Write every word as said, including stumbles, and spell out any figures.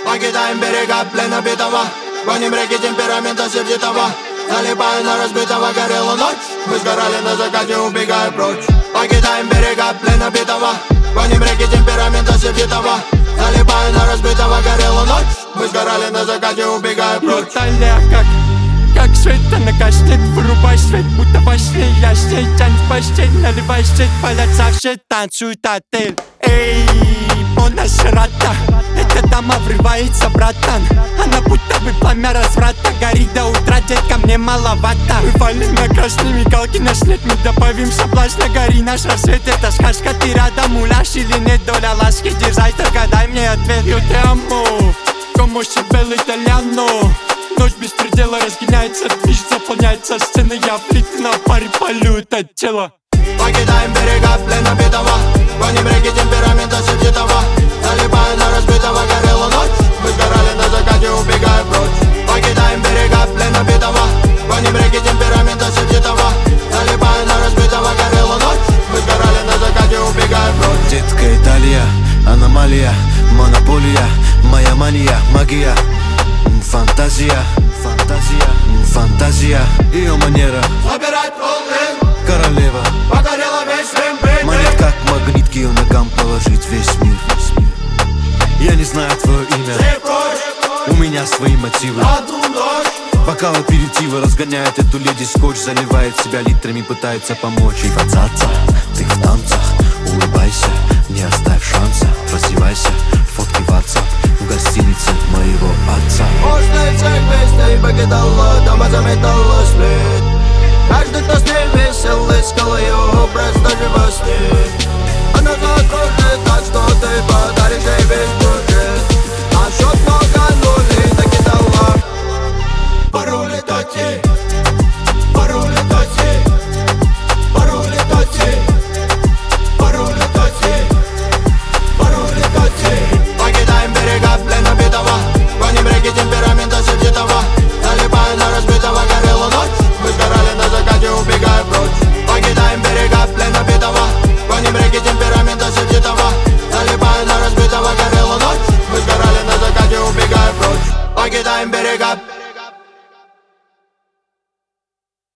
Покидаем берега плена битого, гоним реки темперамента сердитого. Залипая на разбитого, горела ночь. Мы сгорали на закате, убегая прочь. Покидаем берега плена битого, гоним реки темперамента сердитого. Залипая на разбитого, горела ночь. Мы сгорали на закате, убегая прочь. Италия как, как свет, она гаснет. Вырубай свет, будто во сне. Я с ней тянь в постель, наливай свет. Палятся все, танцует отель. Эй, монашерата, эта дама врывается, братан. Она будто бы пламя разврата. Горит до утра, детка, мне маловато. Вывали на красные мигалки, наш след. Мы добавим соблазна, гори наш рассвет. Это сказка, ты рядом, муляж или нет? Доля ласки, дерзай, только дай мне ответ. Yo te amo, como si bello italiano. Ночь без предела разгоняется, движ заполняется сцена. Я флит на паре полю это тело. Покидаем берега плена битого, гоним реки темперамента сердитого. Залипая на разбитого, горела ночь. Мы сгорали на закате, убегая прочь. Покидаем берега плена битого, гоним реки темперамента сердитого. Залипая на разбитого, горела ночь. Мы сгорали на закате, убегая прочь. Детская Италия, аномалия, монополия, моя мания, магия. Фантазия, фантазия, фантазия, ее манера Забирать all-in, королева покорила весь Рим. манит как магнит, к ее ногам положить весь мир. Я не знаю твое имя, у меня свои мотивы. Бокал аперитива разгоняет эту леди скотч. Заливает себя литрами, пытается помочь. И в отца, ты в танце,